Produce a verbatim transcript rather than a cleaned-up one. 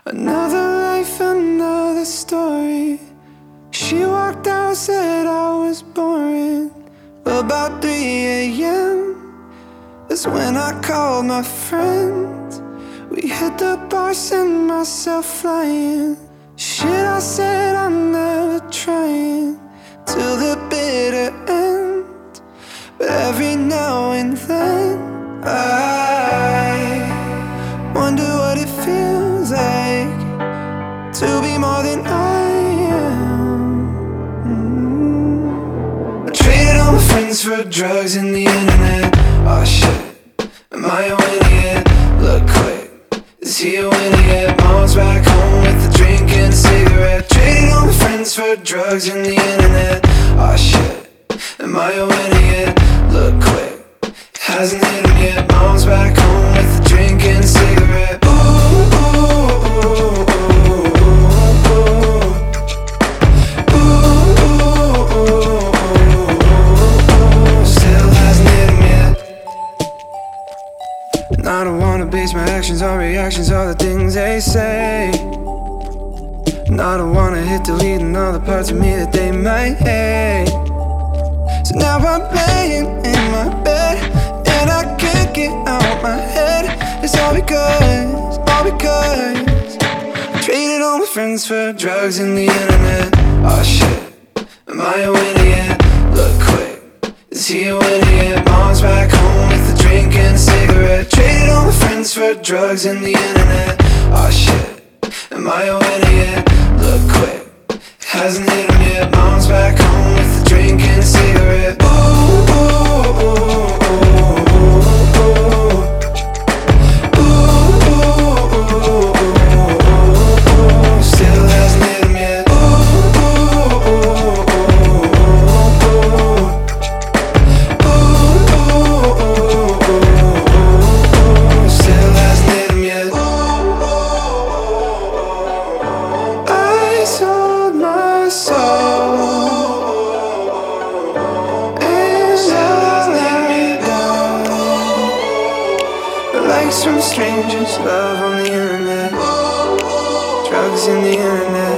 Another life, another story. She walked out, said I was boring. About three a.m. that's when I called my friends. We hit the bar, sent myself flying. Shit, I said I'm never trying till the bitter end. But every now and then I wonder what it feels like to be more than I am. mm. I traded all my friends for drugs and the internet. Oh shit, am I a winner yet? Look quick, is he a winner yet? Mom's back home with a drink and a cigarette. Traded all my friends for drugs and the internet. Oh shit, am I a winner yet? Look quick, hasn't hit him yet. Mom's back home with a drink and a cigarette. Ooh, ooh, ooh, ooh, ooh, ooh. Ooh, ooh, ooh, ooh. Still hasn't hit him yet. And I don't wanna base my actions on reactions, all the things they say. And I don't wanna hit delete on all the parts of me that they might hate. So now I'm laying in my bed and I can't get out my head. It's all because, all because I traded all my friends for drugs and the internet. Oh shit, am I a winner yet? Look quick, is he a winner yet? Mom's back home with a drink and a cigarette. Traded all my friends for drugs and the internet. Oh shit, am I a winner yet? Look quick, hasn't hit him yet. Mom's back home with a drink and a cigarette. Ooh, ooh, ooh, ooh, ooh, ooh. Ooh, ooh, ooh, ooh, ooh. Still hasn't hit him yet. Ooh, ooh, ooh, ooh, ooh. Ooh, ooh, ooh, ooh. Still hasn't hit him yet. I sold my soul and I let me down. Likes from strangers, love on the internet, drugs in the internet.